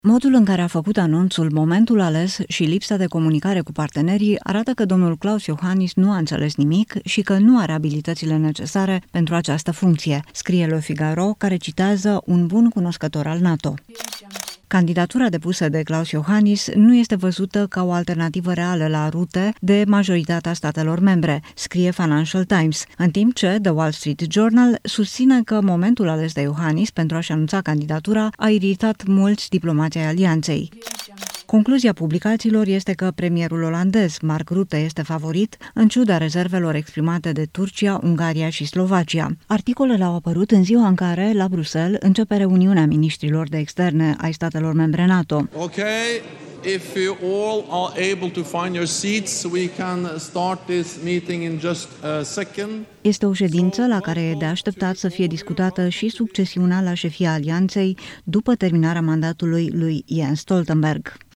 Modul în care a făcut anunțul, momentul ales și lipsa de comunicare cu partenerii arată că domnul Klaus Iohannis nu a înțeles nimic și că nu are abilitățile necesare pentru această funcție, scrie Le Figaro, care citează un bun cunoscător al NATO. Candidatura depusă de Klaus Iohannis nu este văzută ca o alternativă reală la Rutte de majoritatea statelor membre, scrie Financial Times, în timp ce The Wall Street Journal susține că momentul ales de Iohannis pentru a-și anunța candidatura a iritat mulți diplomați ai alianței. Concluzia publicațiilor este că premierul olandez, Mark Rutte, este favorit, în ciuda rezervelor exprimate de Turcia, Ungaria și Slovacia. Articolele au apărut în ziua în care, la Bruxelles, începe reuniunea miniștrilor de externe ai statelor membre NATO. Okay. If you all are able to find your seats, we can start this meeting in just a second. Este o ședință la care e de așteptat să fie discutată și succesiunea la șefia alianței după terminarea mandatului lui Jens Stoltenberg.